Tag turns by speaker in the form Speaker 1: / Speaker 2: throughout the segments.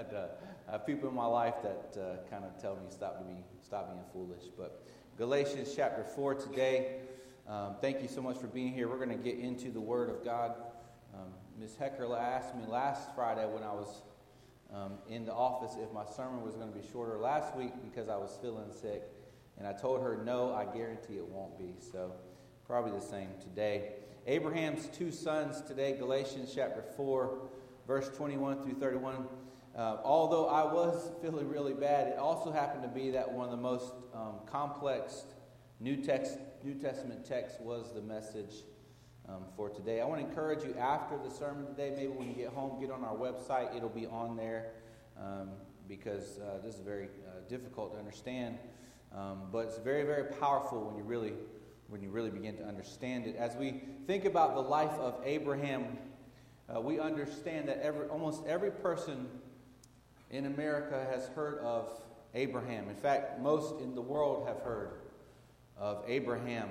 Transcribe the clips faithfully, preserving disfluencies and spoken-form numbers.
Speaker 1: but uh, I have people in my life that uh, kind of tell me stop being stop being foolish. But Galatians chapter four today. Um, thank you so much for being here. We're going to get into the Word of God. Um, Miz Hecker asked me last Friday when I was um, in the office if my sermon was going to be shorter last week because I was feeling sick, and I told her no, I guarantee it won't be. So probably the same today. Abraham's two sons today, Galatians chapter four, verse twenty-one through thirty-one. Uh, although I was feeling really bad, it also happened to be that one of the most um, complex New text, New Testament text was the message um, for today. I want to encourage you after the sermon today, maybe when you get home, get on our website. It'll be on there um, because uh, this is very uh, difficult to understand, um, but it's very, very powerful when you really, when you really begin to understand it. As we think about the life of Abraham, uh, we understand that every, almost every person in America has heard of Abraham. In fact, most in the world have heard of Abraham.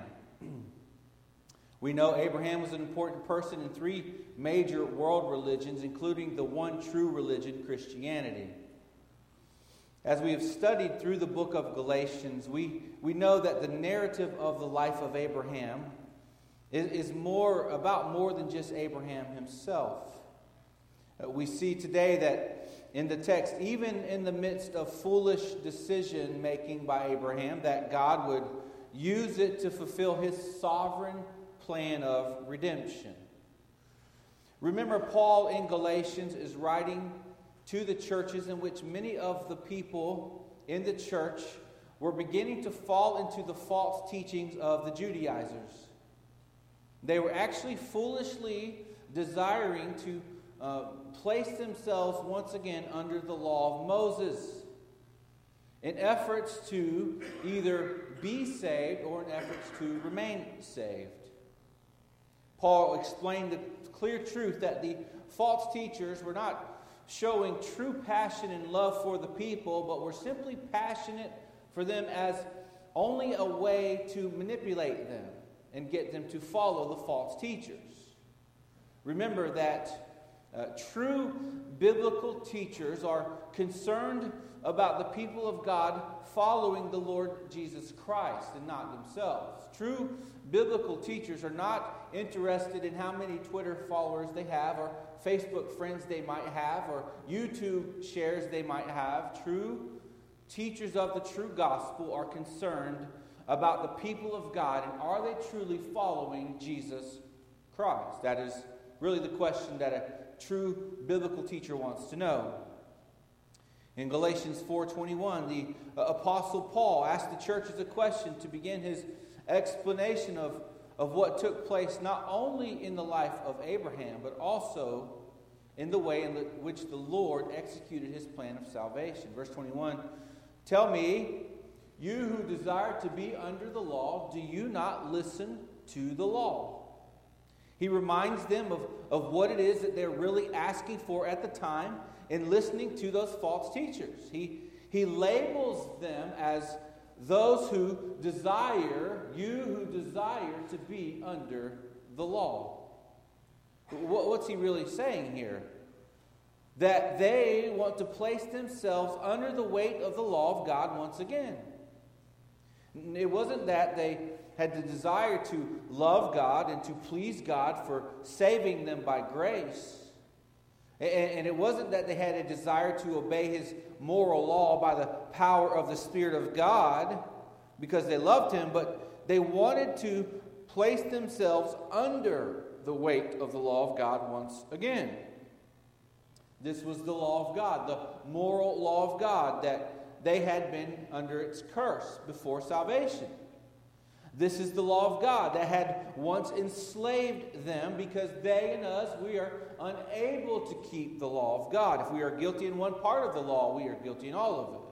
Speaker 1: We know Abraham was an important person in three major world religions, including the one true religion, Christianity. As we have studied through the book of Galatians, we, we know that the narrative of the life of Abraham is, is more about more than just Abraham himself. Uh, we see today that in the text, even in the midst of foolish decision making by Abraham, that God would use it to fulfill his sovereign plan of redemption. Remember, Paul in Galatians is writing to the churches in which many of the people in the church were beginning to fall into the false teachings of the Judaizers. They were actually foolishly desiring to uh, place themselves once again under the law of Moses in efforts to either be saved or in efforts to remain saved. Paul explained the clear truth that the false teachers were not showing true passion and love for the people, but were simply passionate for them as only a way to manipulate them and get them to follow the false teachers. Remember that uh, true biblical teachers are concerned about the people of God following the Lord Jesus Christ and not themselves. True biblical teachers are not interested in how many Twitter followers they have or Facebook friends they might have or YouTube shares they might have. True teachers of the true gospel are concerned about the people of God and are they truly following Jesus Christ? That is really the question that a true biblical teacher wants to know. In Galatians four twenty-one, the uh, Apostle Paul asked the churches a question to begin his explanation of, of what took place not only in the life of Abraham, but also in the way in the, which the Lord executed his plan of salvation. Verse twenty-one, tell me, you who desire to be under the law, do you not listen to the law? He reminds them of, of what it is that they're really asking for at the time in listening to those false teachers. He, he labels them as those who desire, you who desire to be under the law. What, what's he really saying here? That they want to place themselves under the weight of the law of God once again. It wasn't that they had the desire to love God and to please God for saving them by grace. And it wasn't that they had a desire to obey his moral law by the power of the Spirit of God because they loved him, but they wanted to place themselves under the weight of the law of God once again. This was the law of God, the moral law of God that they had been under its curse before salvation. This is the law of God that had once enslaved them because they and us, we are unable to keep the law of God. If we are guilty in one part of the law, we are guilty in all of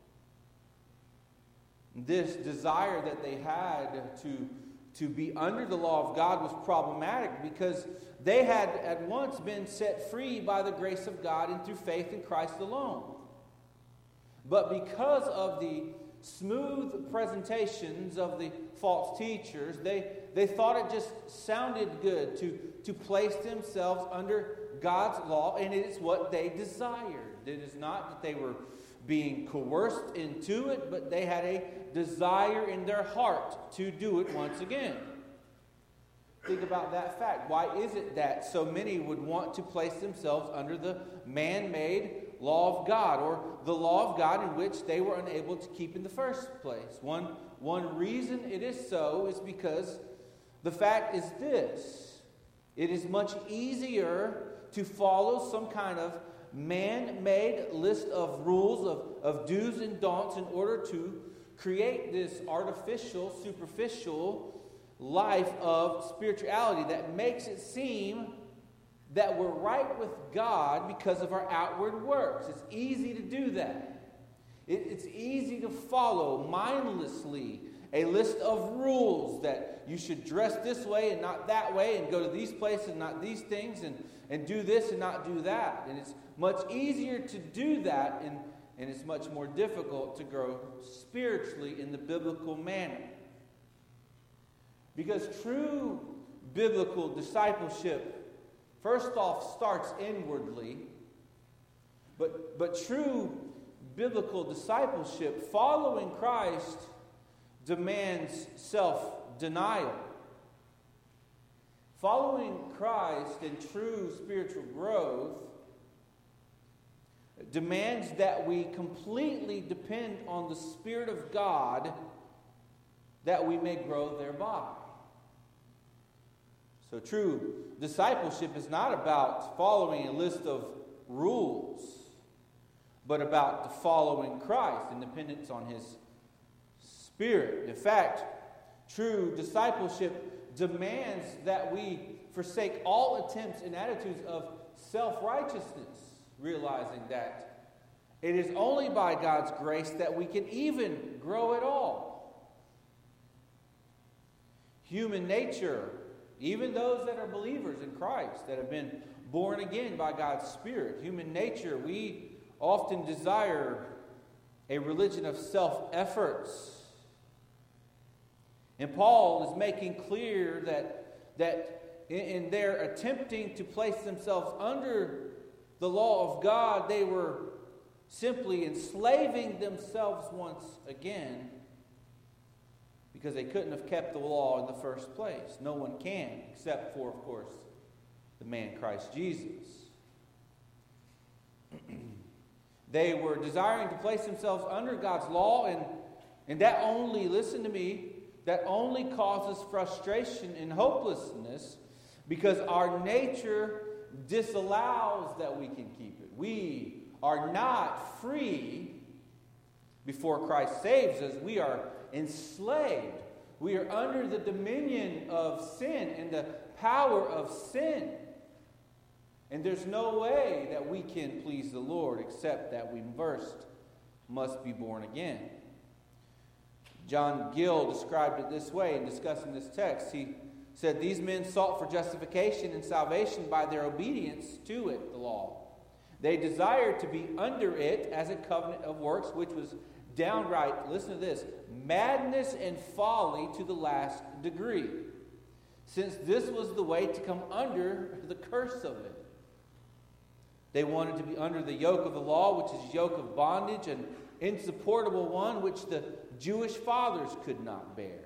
Speaker 1: it. This desire that they had to, to be under the law of God was problematic because they had at once been set free by the grace of God and through faith in Christ alone. But because of the smooth presentations of the false teachers, they, they thought it just sounded good to, to place themselves under God's law, and it is what they desired. It is not that they were being coerced into it, but they had a desire in their heart to do it once again. Think about that fact. Why is it that so many would want to place themselves under the man-made law of God, or the law of God in which they were unable to keep in the first place? One, one reason it is so is because the fact is this: it is much easier to follow some kind of man-made list of rules, of, of do's and don'ts, in order to create this artificial, superficial life of spirituality that makes it seem that we're right with God because of our outward works. It's easy to do that. It, it's easy to follow mindlessly a list of rules that you should dress this way and not that way, and go to these places and not these things, and, and do this and not do that. And it's much easier to do that, and, and it's much more difficult to grow spiritually in the biblical manner. Because true biblical discipleship, first off, starts inwardly. But, but true biblical discipleship, following Christ, demands self-denial. Following Christ in true spiritual growth demands that we completely depend on the Spirit of God, that we may grow thereby. So true discipleship is not about following a list of rules, but about following Christ and dependence on His Spirit. In fact, true discipleship demands that we forsake all attempts and attitudes of self-righteousness, realizing that it is only by God's grace that we can even grow at all. Human nature, even those that are believers in Christ, that have been born again by God's Spirit, human nature, we often desire a religion of self-efforts. And Paul is making clear that, that in, in their attempting to place themselves under the law of God, they were simply enslaving themselves once again, because they couldn't have kept the law in the first place. No one can, except for, of course, the man Christ Jesus. They were desiring to place themselves under God's law, and, and that only, listen to me, that only causes frustration and hopelessness, because our nature disallows that we can keep it. We are not free before Christ saves us. We are enslaved. We are under the dominion of sin and the power of sin. And there's no way that we can please the Lord except that we first must be born again. John Gill described it this way in discussing this text. He said, "These men sought for justification and salvation by their obedience to it, the law. They desired to be under it as a covenant of works, which was downright," listen to this, "madness and folly to the last degree, since this was the way to come under the curse of it. They wanted to be under the yoke of the law, which is yoke of bondage, an insupportable one, which the Jewish fathers could not bear."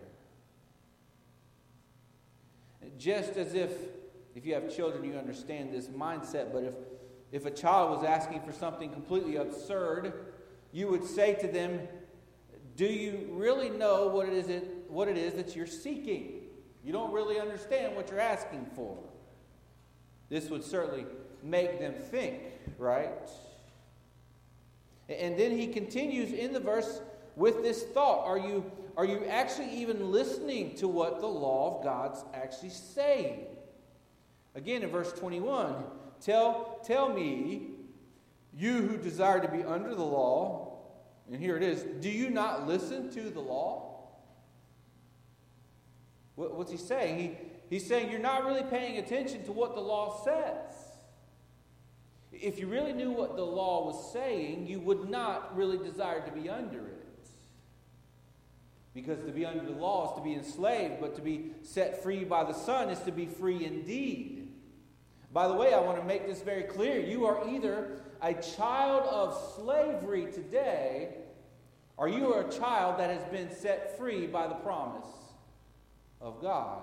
Speaker 1: Just as if, if you have children, you understand this mindset, but if, if a child was asking for something completely absurd, you would say to them, "Do you really know what it is that, what it is that you're seeking? You don't really understand what you're asking for." This would certainly make them think, right? And then he continues in the verse with this thought. Are you, are you actually even listening to what the law of God's actually saying? Again, in verse twenty-one, tell, tell me, you who desire to be under the law, and here it is, do you not listen to the law? What, what's he saying? He, he's saying you're not really paying attention to what the law says. If you really knew what the law was saying, you would not really desire to be under it. Because to be under the law is to be enslaved, but to be set free by the Son is to be free indeed. By the way, I want to make this very clear. You are either a child of slavery today, or you are a child that has been set free by the promise of God.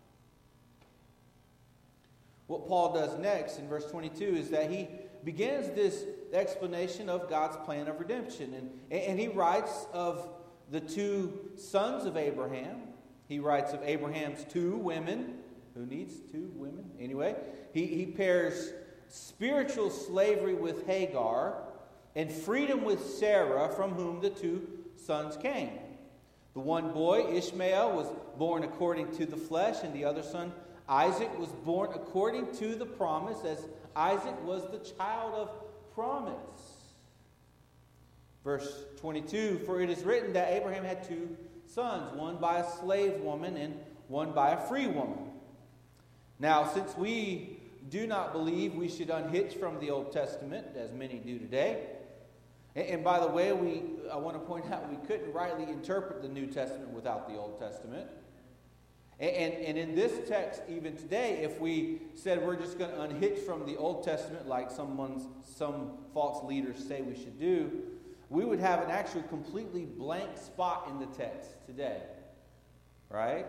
Speaker 1: What Paul does next in verse twenty-two is that he begins this explanation of God's plan of redemption. And, and he writes of the two sons of Abraham. He writes of Abraham's two women. Who needs two women? Anyway, he, he pairs spiritual slavery with Hagar and freedom with Sarah, from whom the two sons came. The one boy, Ishmael, was born according to the flesh, and the other son, Isaac, was born according to the promise, as Isaac was the child of promise. Verse twenty-two, for it is written that Abraham had two sons, one by a slave woman and one by a free woman. Now, since we do not believe we should unhitch from the Old Testament, as many do today, and, and by the way, we I want to point out we couldn't rightly interpret the New Testament without the Old Testament. And, and, and in this text, even today, if we said we're just going to unhitch from the Old Testament like someone's, some false leaders say we should do, we would have an actual completely blank spot in the text today. Right?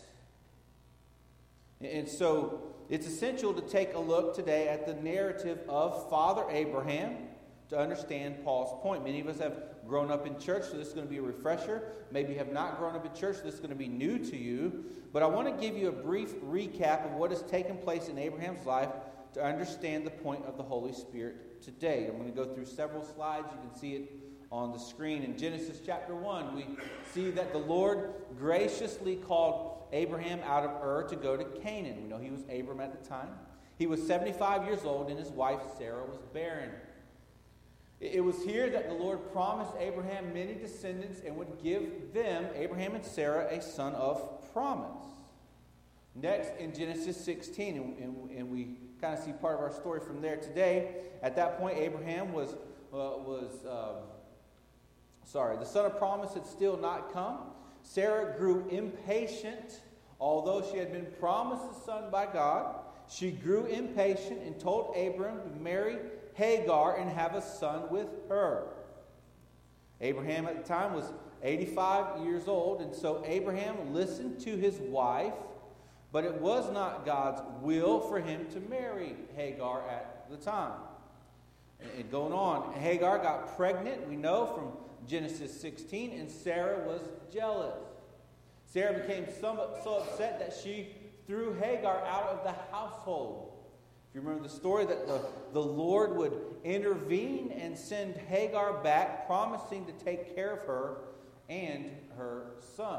Speaker 1: And so it's essential to take a look today at the narrative of Father Abraham to understand Paul's point. Many of us have grown up in church, so this is going to be a refresher. Maybe you have not grown up in church, so this is going to be new to you. But I want to give you a brief recap of what has taken place in Abraham's life to understand the point of the Holy Spirit today. I'm going to go through several slides. You can see it on the screen. In Genesis chapter one, we see that the Lord graciously called Abraham out of Ur to go to Canaan. We know he was Abram at the time. He was seventy-five years old, and his wife Sarah was barren. It was here that the Lord promised Abraham many descendants and would give them, Abraham and Sarah, a son of promise. Next, in Genesis sixteen, and, and, and we kind of see part of our story from there today. At that point, Abraham was, uh, was um, sorry, the son of promise had still not come. Sarah grew impatient, although she had been promised a son by God. She grew impatient and told Abram to marry Hagar and have a son with her. Abraham at the time was eighty-five years old, and so Abraham listened to his wife, but it was not God's will for him to marry Hagar at the time. And going on, Hagar got pregnant, we know from Genesis sixteen, and Sarah was jealous. Sarah became so, so upset that she threw Hagar out of the household. If you remember the story, that the, the Lord would intervene and send Hagar back, promising to take care of her and her son.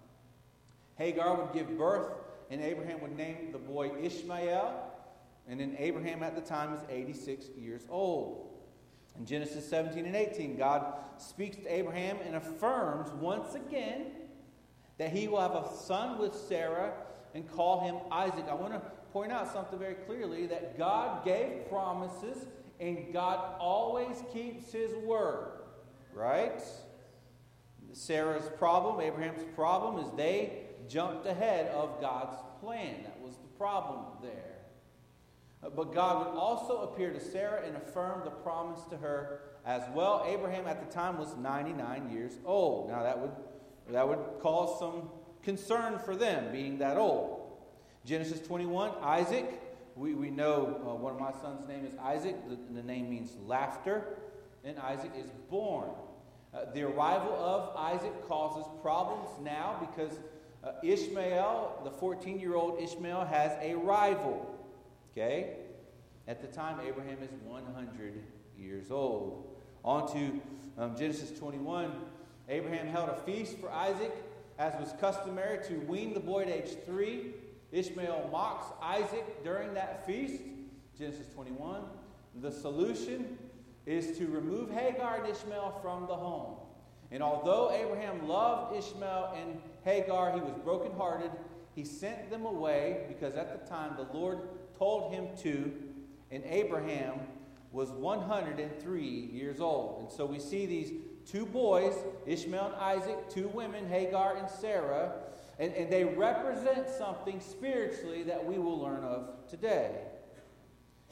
Speaker 1: Hagar would give birth, and Abraham would name the boy Ishmael. And then Abraham at the time was eighty-six years old. In Genesis seventeen and eighteen, God speaks to Abraham and affirms once again that he will have a son with Sarah and call him Isaac. I want to point out something very clearly, that God gave promises and God always keeps his word. Right? Sarah's problem, Abraham's problem, is they jumped ahead of God's plan. That was the problem there. But God would also appear to Sarah and affirm the promise to her as well. Abraham at the time was ninety-nine years old. Now that would that would cause some concern for them, being that old. Genesis twenty-one, Isaac. We, we know uh, one of my sons' name is Isaac. The, the name means laughter. And Isaac is born. Uh, the arrival of Isaac causes problems now because uh, Ishmael, the fourteen-year-old Ishmael, has a rival. Okay? At the time, Abraham is one hundred years old. On to um, Genesis twenty-one. Abraham held a feast for Isaac, as was customary to wean the boy at age three. Ishmael mocks Isaac during that feast. Genesis twenty-one. The solution is to remove Hagar and Ishmael from the home. And although Abraham loved Ishmael and Hagar, he was brokenhearted. He sent them away because at the time the Lord told him to, and Abraham was one hundred three years old. And so we see these two boys, Ishmael and Isaac, two women, Hagar and Sarah, and, and they represent something spiritually that we will learn of today.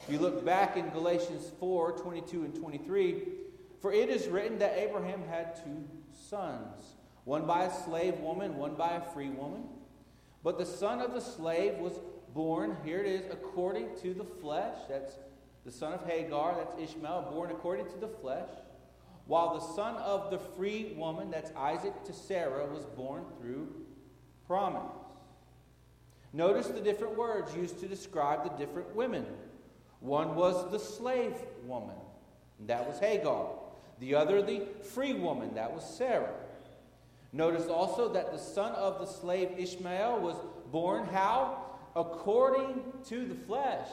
Speaker 1: If you look back in Galatians four, twenty-two and twenty-three, for it is written that Abraham had two sons, one by a slave woman, one by a free woman. But the son of the slave was born, here it is, according to the flesh. That's the son of Hagar, that's Ishmael, born according to the flesh. While the son of the free woman, that's Isaac, to Sarah, was born through promise. Notice the different words used to describe the different women. One was the slave woman, and that was Hagar. The other, the free woman, that was Sarah. Notice also that the son of the slave Ishmael was born how? According to the flesh.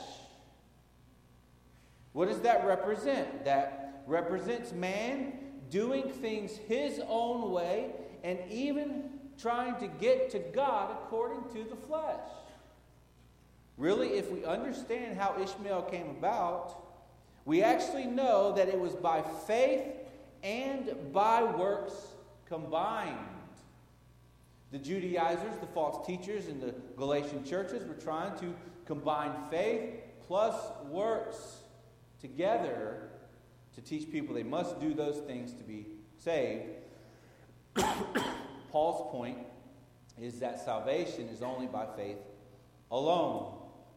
Speaker 1: What does that represent? That represents man doing things his own way and even trying to get to God according to the flesh. Really, if we understand how Ishmael came about, we actually know that it was by faith and by works combined. The Judaizers, the false teachers in the Galatian churches, were trying to combine faith plus works together to teach people they must do those things to be saved. Paul's point is that salvation is only by faith alone.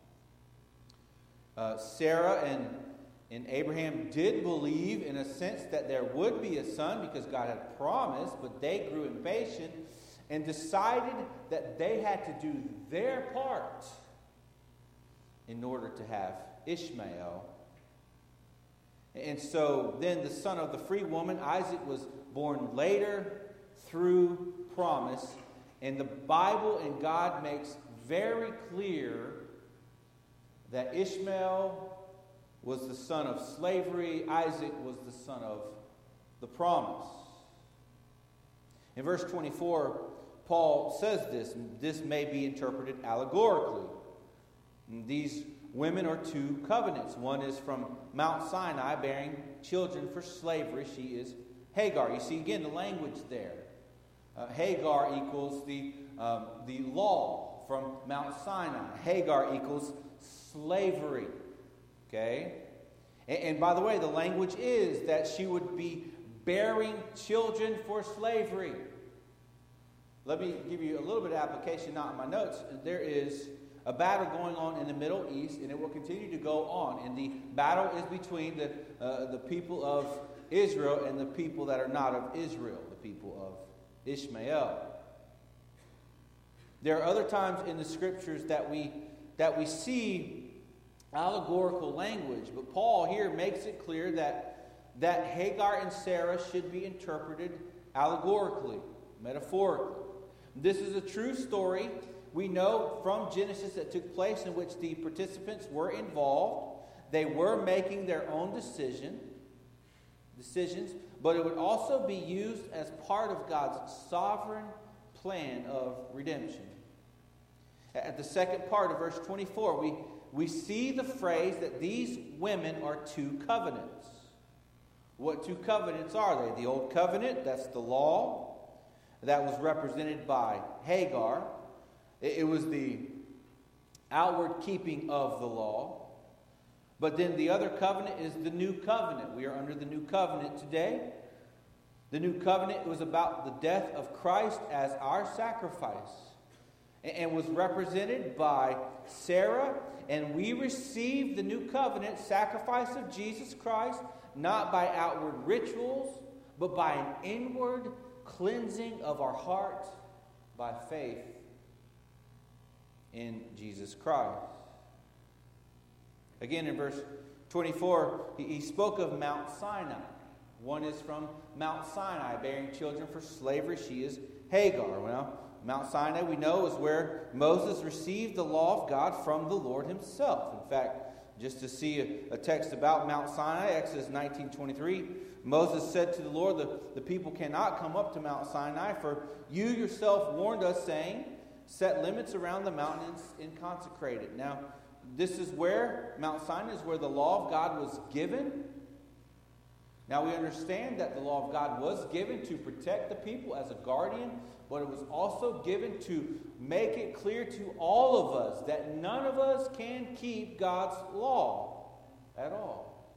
Speaker 1: Uh, Sarah and, and Abraham did believe in a sense that there would be a son because God had promised, but they grew impatient and decided that they had to do their part in order to have Ishmael. And so then the son of the free woman, Isaac, was born later through promise. And the Bible and God makes very clear that Ishmael was the son of slavery, Isaac was the son of the promise. In verse twenty-four, Paul says this, this may be interpreted allegorically. These women are two covenants. One is from Mount Sinai, bearing children for slavery. She is Hagar. You see again the language there. Uh, Hagar equals the, um, the law from Mount Sinai. Hagar equals slavery. Okay? And, and by the way, the language is that she would be bearing children for slavery. Let me give you a little bit of application, not in my notes. There is a battle going on in the Middle East, and it will continue to go on. And the battle is between the, uh, the people of Israel and the people that are not of Israel, the people of Ishmael. There are other times in the scriptures that we that we see allegorical language, but Paul here makes it clear that, that Hagar and Sarah should be interpreted allegorically, metaphorically. This is a true story, we know from Genesis, that took place in which the participants were involved. They were making their own decision, decisions, but it would also be used as part of God's sovereign plan of redemption. At the second part of verse twenty-four, we, we see the phrase that these women are two covenants. What two covenants are they? The old covenant, that's the law, that was represented by Hagar. It, it was the outward keeping of the law. But then the other covenant is the new covenant. We are under the new covenant today. The new covenant was about the death of Christ as our sacrifice, and was represented by Sarah. And we receive the new covenant sacrifice of Jesus Christ not by outward rituals, but by an inward cleansing of our heart by faith in Jesus Christ. Again, in verse twenty-four, he, he spoke of Mount Sinai. One is from Mount Sinai, bearing children for slavery. She is Hagar. Well, Mount Sinai, we know, is where Moses received the law of God from the Lord himself. In fact, just to see a, a text about Mount Sinai, Exodus nineteen twenty-three, Moses said to the Lord, the, the people cannot come up to Mount Sinai, for you yourself warned us, saying, set limits around the mountains and consecrate it. Now, this is where, Mount Sinai is where the law of God was given. Now, we understand that the law of God was given to protect the people as a guardian, but it was also given to make it clear to all of us that none of us can keep God's law. at all.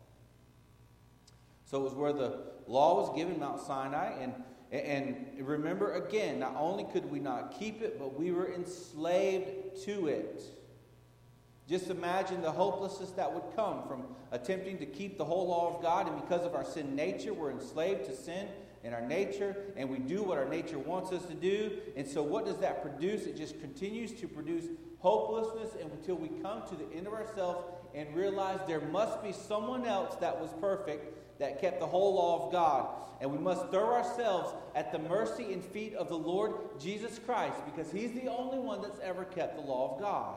Speaker 1: So it was where the law was given, Mount Sinai, and and remember again, not only could we not keep it, but we were enslaved to it. Just imagine the hopelessness that would come from attempting to keep the whole law of God, and because of our sin nature, we're enslaved to sin in our nature, and we do what our nature wants us to do. And so what does that produce? It just continues to produce hopelessness until we come to the end of ourselves and realize there must be someone else that was perfect, that kept the whole law of God. And we must throw ourselves at the mercy and feet of the Lord Jesus Christ, because He's the only one that's ever kept the law of God.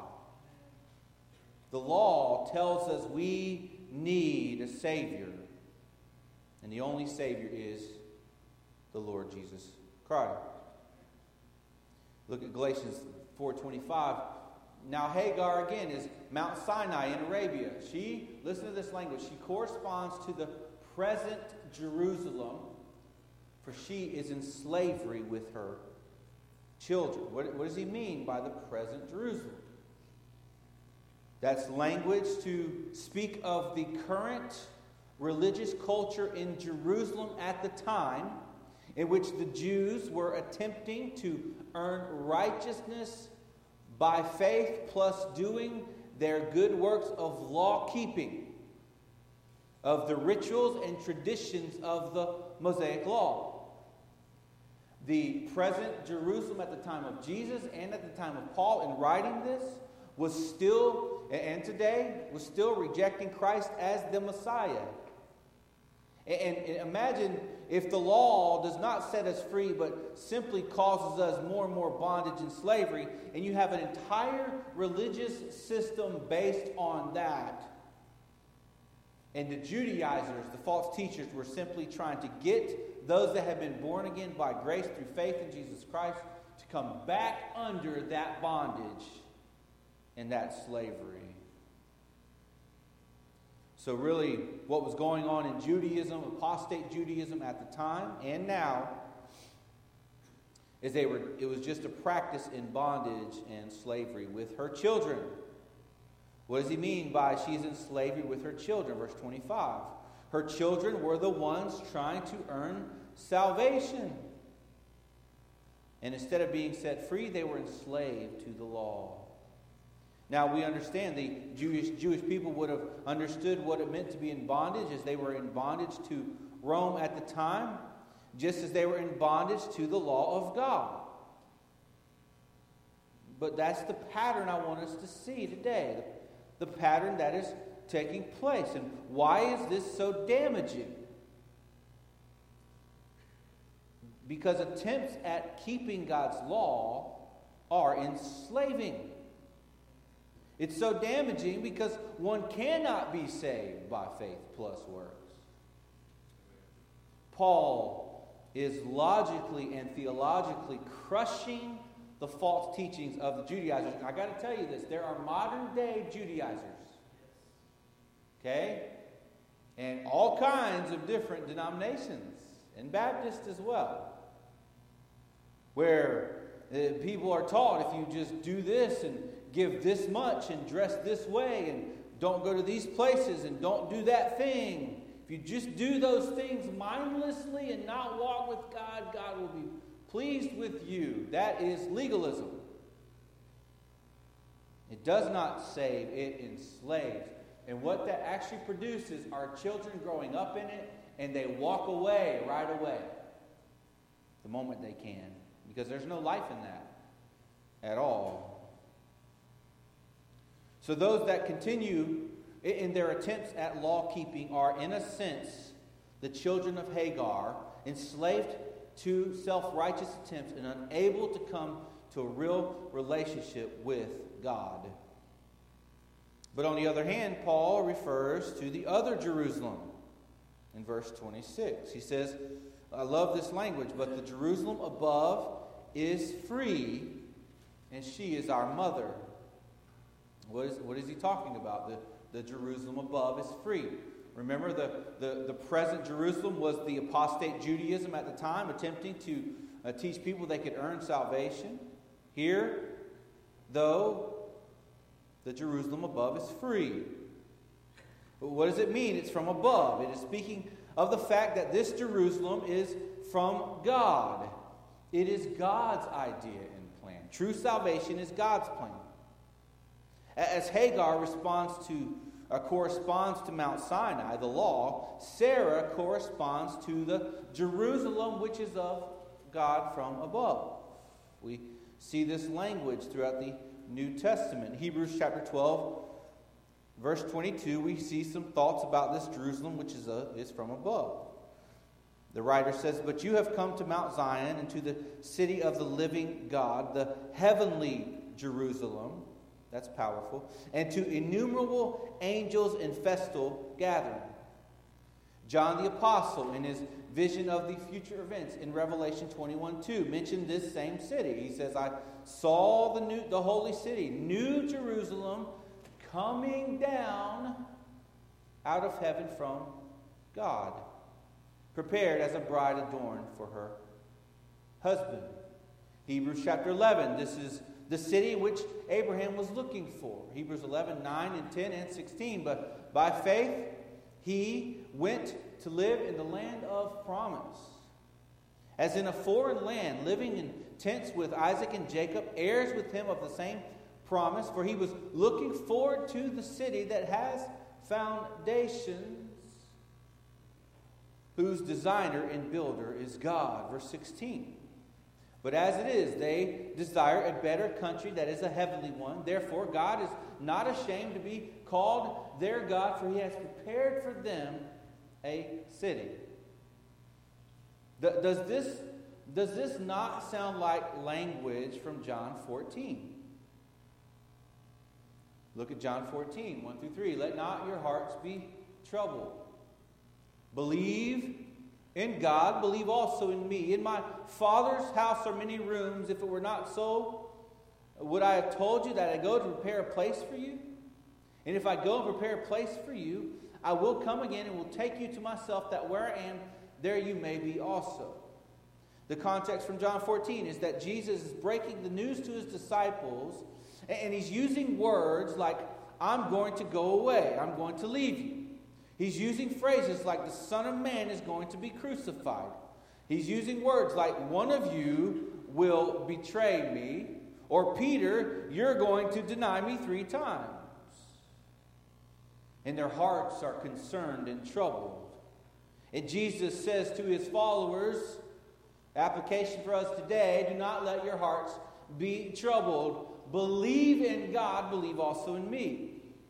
Speaker 1: The law tells us we need a Savior. And the only Savior is the Lord Jesus Christ. Look at Galatians four twenty-five. Now Hagar, again, is Mount Sinai in Arabia. She, listen to this language, she corresponds to the present Jerusalem, for she is in slavery with her children. What, what does he mean by the present Jerusalem? That's language to speak of the current religious culture in Jerusalem at the time, in which the Jews were attempting to earn righteousness by faith plus doing their good works of law keeping, of the rituals and traditions of the Mosaic Law. The present Jerusalem at the time of Jesus and at the time of Paul in writing this was still, and today, was still rejecting Christ as the Messiah. And, and imagine if the law does not set us free, but simply causes us more and more bondage and slavery, and you have an entire religious system based on that. And the Judaizers, the false teachers, were simply trying to get those that have been born again by grace through faith in Jesus Christ to come back under that bondage and that slavery. So really, what was going on in Judaism, apostate Judaism at the time and now, is they were it was just a practice in bondage and slavery with her children. What does he mean by she's in slavery with her children? Verse twenty-five. Her children were the ones trying to earn salvation. And instead of being set free, they were enslaved to the law. Now we understand the Jewish Jewish people would have understood what it meant to be in bondage, as they were in bondage to Rome at the time, just as they were in bondage to the law of God. But that's the pattern I want us to see today, the, the pattern that is taking place. And why is this so damaging? Because attempts at keeping God's law are enslaving. It's so damaging because one cannot be saved by faith plus works. Paul is logically and theologically crushing the false teachings of the Judaizers. I got to tell you this, there are modern day Judaizers. Okay? And all kinds of different denominations, and Baptists as well, where uh, people are taught if you just do this and give this much and dress this way and don't go to these places and don't do that thing. If you just do those things mindlessly and not walk with God, God will be pleased with you. That is legalism. It does not save, it enslaves. And what that actually produces are children growing up in it, and they walk away right away the moment they can, because there's no life in that at all. So those that continue in their attempts at law keeping are, in a sense, the children of Hagar, enslaved to self-righteous attempts and unable to come to a real relationship with God. But on the other hand, Paul refers to the other Jerusalem in verse twenty-six. He says, I love this language, but the Jerusalem above is free, and she is our mother. What is, what is he talking about? The, the Jerusalem above is free. Remember, the, the, the present Jerusalem was the apostate Judaism at the time, attempting to uh, teach people they could earn salvation. Here, though, the Jerusalem above is free. What does it mean? It's from above. It is speaking of the fact that this Jerusalem is from God. It is God's idea and plan. True salvation is God's plan. As Hagar responds to, uh, corresponds to Mount Sinai, the law, Sarah corresponds to the Jerusalem which is of God from above. We see this language throughout the New Testament. Hebrews chapter twelve, verse twenty-two, we see some thoughts about this Jerusalem which is, a, is from above. The writer says, "But you have come to Mount Zion and to the city of the living God, the heavenly Jerusalem," that's powerful, "and to innumerable angels in festal gathering." John the Apostle, in his vision of the future events in Revelation twenty-one two, mentioned this same city. He says, "I saw the new, the holy city, New Jerusalem, coming down out of heaven from God, prepared as a bride adorned for her husband." Hebrews chapter eleven, this is the city which Abraham was looking for. Hebrews eleven, nine and ten and sixteen. "But by faith he went to live in the land of promise, as in a foreign land, living in tents with Isaac and Jacob, heirs with him of the same promise. For he was looking forward to the city that has foundations, whose designer and builder is God." Verse sixteen. "But as it is, they desire a better country that is a heavenly one. Therefore, God is not ashamed to be called their God, for he has prepared for them a city." Does this, does this not sound like language from John fourteen? Look at John fourteen, one through three. "Let not your hearts be troubled. Believe in God, believe also in me. In my Father's house are many rooms. If it were not so, would I have told you that I go to prepare a place for you? And if I go and prepare a place for you, I will come again and will take you to myself, that where I am, there you may be also." The context from John fourteen is that Jesus is breaking the news to his disciples, and he's using words like, "I'm going to go away. I'm going to leave you." He's using phrases like, "The Son of Man is going to be crucified." He's using words like, "One of you will betray me," or, "Peter, you're going to deny me three times." And their hearts are concerned and troubled. And Jesus says to his followers, application for us today, "Do not let your hearts be troubled. Believe in God, believe also in me."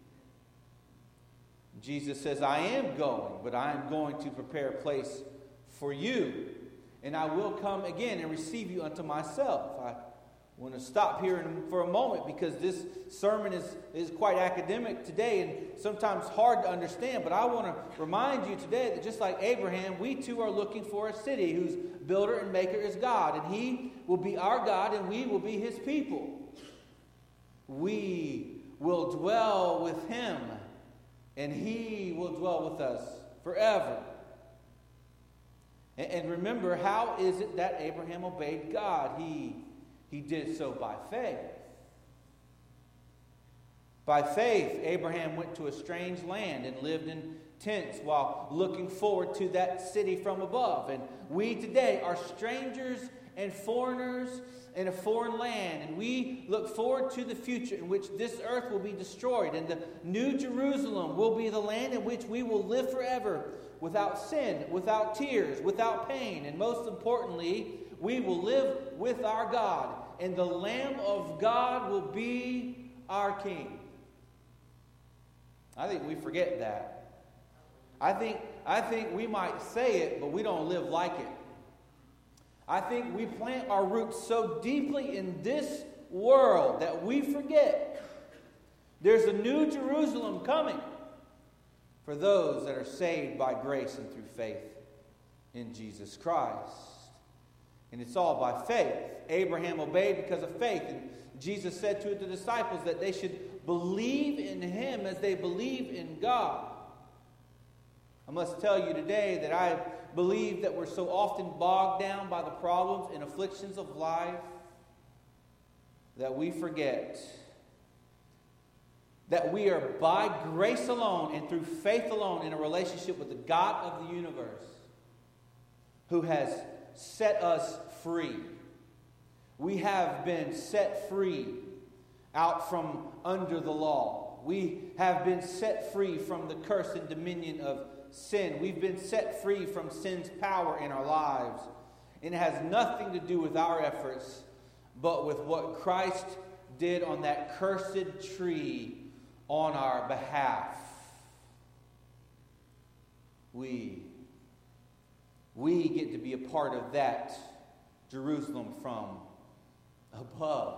Speaker 1: Jesus says, "I am going, but I am going to prepare a place for you. And I will come again and receive you unto myself." I want to stop here for a moment because this sermon is, is quite academic today and sometimes hard to understand. But I want to remind you today that just like Abraham, we too are looking for a city whose builder and maker is God. And he will be our God and we will be his people. We will dwell with him and he will dwell with us forever. And, and remember, how is it that Abraham obeyed God? He He did so by faith. By faith, Abraham went to a strange land and lived in tents while looking forward to that city from above. And we today are strangers and foreigners in a foreign land. And we look forward to the future in which this earth will be destroyed. And the new Jerusalem will be the land in which we will live forever without sin, without tears, without pain. And most importantly, we will live with our God. And the Lamb of God will be our King. I think we forget that. I think, I think we might say it, but we don't live like it. I think we plant our roots so deeply in this world that we forget there's a new Jerusalem coming for those that are saved by grace and through faith in Jesus Christ. And it's all by faith. Abraham obeyed because of faith. And Jesus said to the disciples that they should believe in him as they believe in God. I must tell you today that I believe that we're so often bogged down by the problems and afflictions of life that we forget that we are by grace alone and through faith alone in a relationship with the God of the universe who has set us free. We have been set free out from under the law. We have been set free from the curse and dominion of sin. We've been set free from sin's power in our lives. And it has nothing to do with our efforts, but with what Christ did on that cursed tree on our behalf. We, we get to be a part of that Jerusalem from above.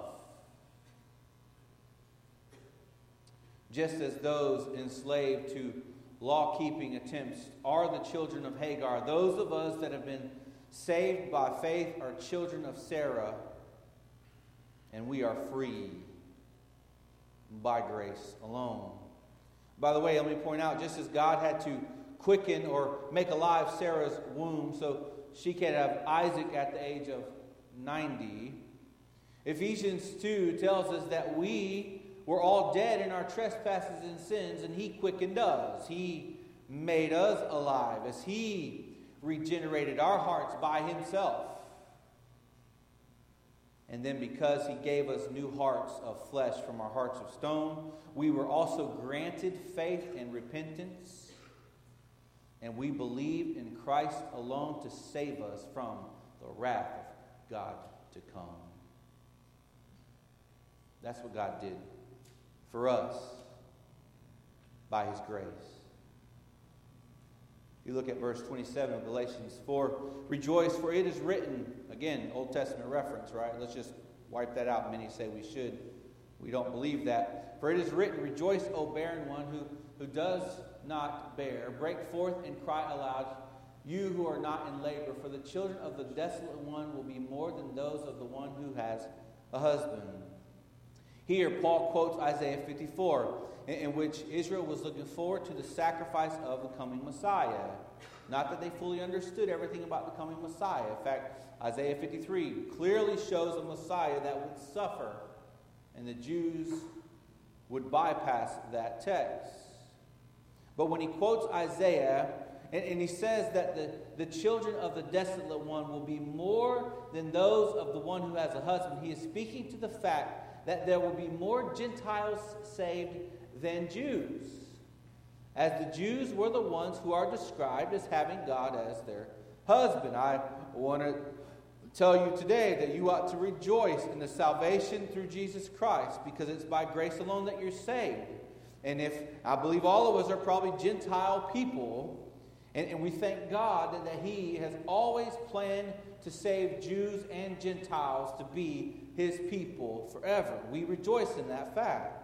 Speaker 1: Just as those enslaved to law-keeping attempts are the children of Hagar, those of us that have been saved by faith are children of Sarah, and we are free by grace alone. By the way, let me point out, just as God had to quicken or make alive Sarah's womb so she could have Isaac at the age of ninety, Ephesians two tells us that we were all dead in our trespasses and sins, and He quickened us. He made us alive as He regenerated our hearts by Himself. And then because He gave us new hearts of flesh from our hearts of stone, we were also granted faith and repentance. And we believed in Christ alone to save us from the wrath of God to come. That's what God did for us by His grace. You look at verse twenty-seven of Galatians four. Rejoice, for it is written. Again, Old Testament reference, right? Let's just wipe that out. Many say we should. We don't believe that. For it is written, rejoice, O barren one who, who does not bear. Break forth and cry aloud, you who are not in labor. For the children of the desolate one will be more than those of the one who has a husband. Here, Paul quotes Isaiah fifty-four, in, in which Israel was looking forward to the sacrifice of the coming Messiah. Not that they fully understood everything about the coming Messiah. In fact, Isaiah fifty-three clearly shows a Messiah that would suffer, and the Jews would bypass that text. But when he quotes Isaiah, and, and he says that the, the children of the desolate one will be more than those of the one who has a husband, he is speaking to the fact that there will be more Gentiles saved than Jews, as the Jews were the ones who are described as having God as their husband. I want to tell you today that you ought to rejoice in the salvation through Jesus Christ, because it's by grace alone that you're saved. And if, I believe all of us are probably Gentile people, and, and we thank God that, that He has always planned to save Jews and Gentiles to be His people forever. We rejoice in that fact.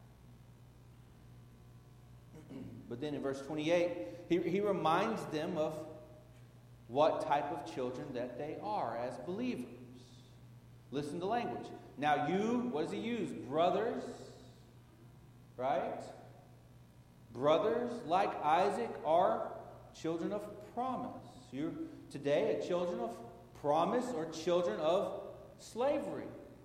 Speaker 1: But then in verse twenty-eight, he, he reminds them of what type of children that they are as believers. Listen to the language. Now you, what does he use? Brothers, right? Brothers, like Isaac, are children of promise. You're today a children of promise or children of slavery.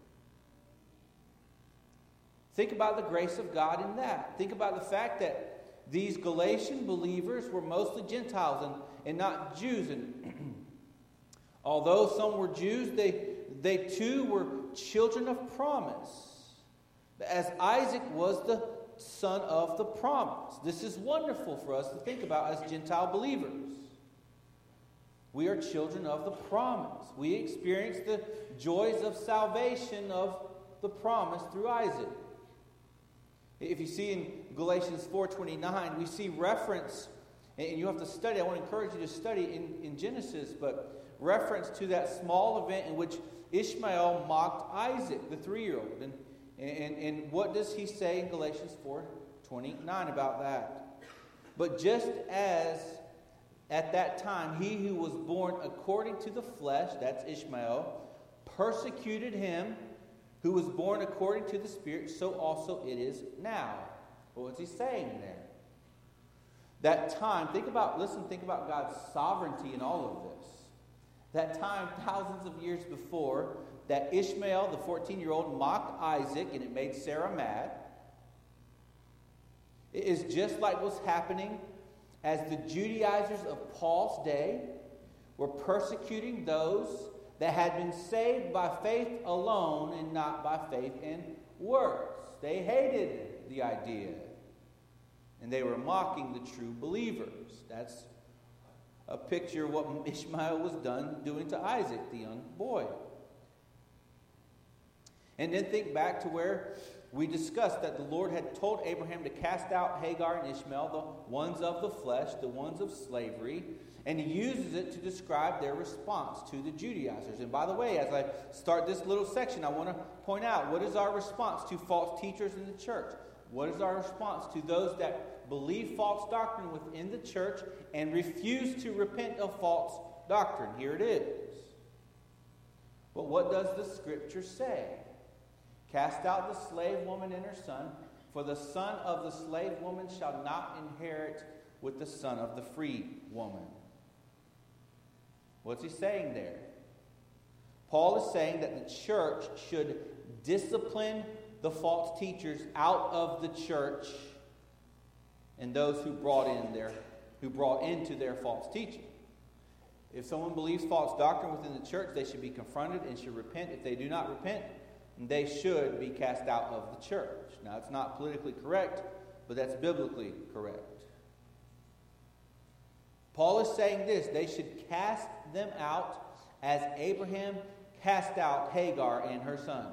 Speaker 1: Think about the grace of God in that. Think about the fact that these Galatian believers were mostly Gentiles and, and not Jews. And although some were Jews, they, they too were children of promise, as Isaac was the son of the promise. This is wonderful for us to think about as Gentile believers. We are children of the promise. We experience the joys of salvation of the promise through Isaac. If you see in Galatians four twenty-nine, we see reference, and you have to study, I want to encourage you to study in, in Genesis, but reference to that small event in which Ishmael mocked Isaac, the three-year-old. And, and, and what does he say in Galatians four twenty-nine about that? But just as at that time he who was born according to the flesh, that's Ishmael, persecuted him who was born according to the Spirit, so also it is now. Well, what's he saying there? That time, think about, listen, think about God's sovereignty in all of this. That time, thousands of years before, that Ishmael, the fourteen-year-old, mocked Isaac, and it made Sarah mad. It is just like what's happening as the Judaizers of Paul's day were persecuting those that had been saved by faith alone and not by faith in works. They hated the idea. And they were mocking the true believers. That's a picture of what Ishmael was done doing to Isaac, the young boy. And then think back to where we discussed that the Lord had told Abraham to cast out Hagar and Ishmael, the ones of the flesh, the ones of slavery. And he uses it to describe their response to the Judaizers. And by the way, as I start this little section, I want to point out, what is our response to false teachers in the church? What is our response to those that believe false doctrine within the church and refuse to repent of false doctrine? Here it is. But what does the Scripture say? Cast out the slave woman and her son, for the son of the slave woman shall not inherit with the son of the free woman. What's he saying there? Paul is saying that the church should discipline the false teachers out of the church and those who brought in their who brought into their false teaching. If someone believes false doctrine within the church, they should be confronted and should repent. If they do not repent, they should be cast out of the church. Now, it's not politically correct, but that's biblically correct. Paul is saying this: they should cast them out as Abraham cast out Hagar and her son.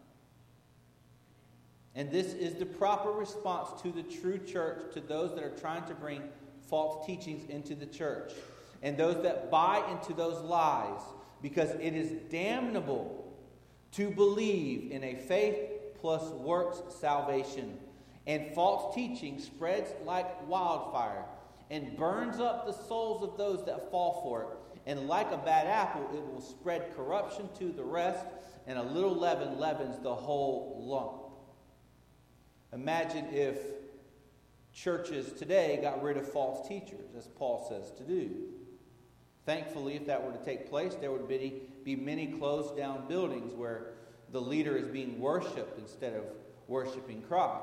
Speaker 1: And this is the proper response to the true church, to those that are trying to bring false teachings into the church, and those that buy into those lies, because it is damnable to believe in a faith plus works salvation. And false teaching spreads like wildfire and burns up the souls of those that fall for it. And like a bad apple, it will spread corruption to the rest, and a little leaven leavens the whole lump. Imagine if churches today got rid of false teachers, as Paul says to do. Thankfully, if that were to take place, there would be, be many closed down buildings where the leader is being worshipped instead of worshiping Christ.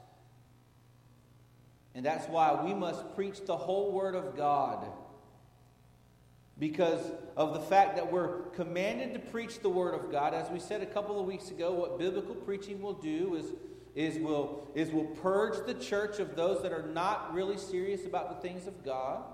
Speaker 1: And that's why we must preach the whole Word of God. Because of the fact that we're commanded to preach the Word of God. As we said a couple of weeks ago, what biblical preaching will do is, is, will, is will purge the church of those that are not really serious about the things of God.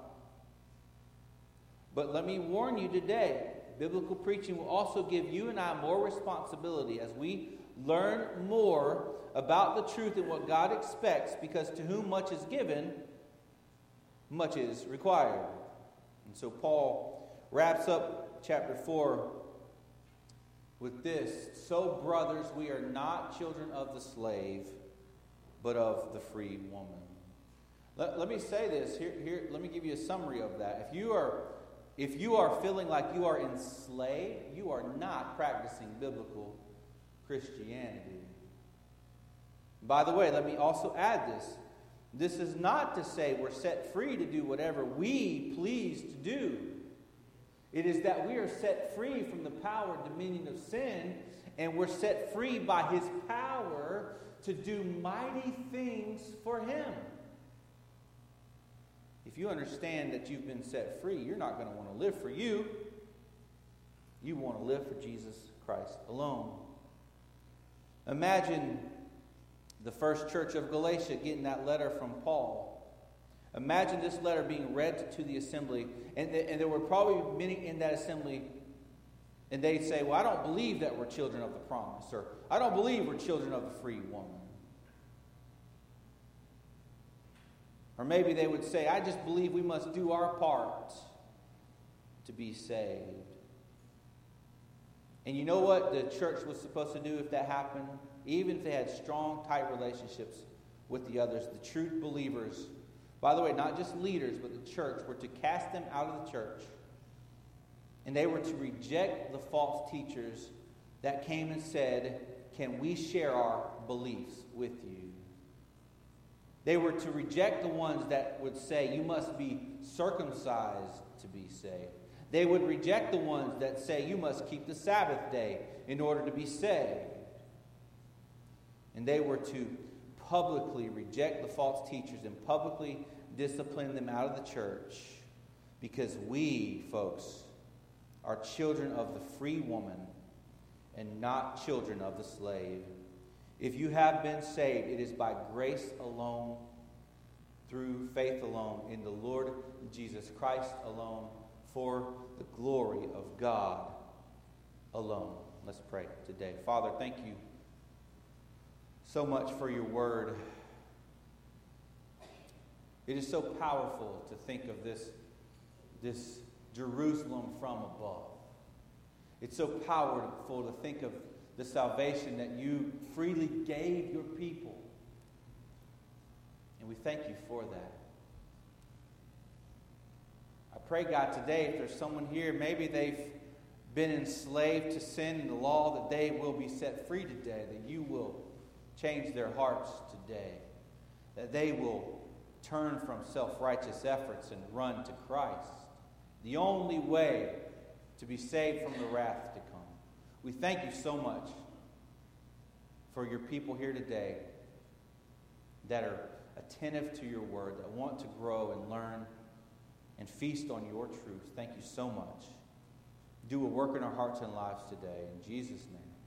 Speaker 1: But let me warn you today, biblical preaching will also give you and I more responsibility as we learn more about the truth and what God expects, because to whom much is given, much is required. And so Paul wraps up chapter four with this: so, brothers, we are not children of the slave, but of the free woman. Let, let me say this. Here, here, let me give you a summary of that. If you are If you are feeling like you are enslaved, you are not practicing biblical Christianity. By the way, let me also add this. This is not to say we're set free to do whatever we please to do. It is that we are set free from the power and dominion of sin, and we're set free by His power to do mighty things for Him. If you understand that you've been set free, you're not going to want to live for you. You want to live for Jesus Christ alone. Imagine the first church of Galatia getting that letter from Paul. Imagine this letter being read to the assembly, and, th- and there were probably many in that assembly, and they'd say, well, I don't believe that we're children of the promise, or I don't believe we're children of the free woman. Or maybe they would say, I just believe we must do our part to be saved. And you know what the church was supposed to do if that happened? Even if they had strong, tight relationships with the others, the true believers, by the way, not just leaders, but the church, were to cast them out of the church. And they were to reject the false teachers that came and said, can we share our beliefs with you? They were to reject the ones that would say, you must be circumcised to be saved. They would reject the ones that say, you must keep the Sabbath day in order to be saved. And they were to publicly reject the false teachers and publicly discipline them out of the church, because we, folks, are children of the free woman and not children of the slave. If you have been saved, it is by grace alone, through faith alone, in the Lord Jesus Christ alone, for the glory of God alone. Let's pray today. Father, thank you so much for your word. It is so powerful to think of this, this Jerusalem from above. It's so powerful to think of the salvation that you freely gave your people. And we thank you for that. I pray, God, today, if there's someone here, maybe they've been enslaved to sin and the law, that they will be set free today, that you will change their hearts today, that they will turn from self-righteous efforts and run to Christ, the only way to be saved from the wrath to come. We thank you so much for your people here today that are attentive to your word, that want to grow and learn and feast on your truth. Thank you so much. Do a work in our hearts and lives today. In Jesus' name.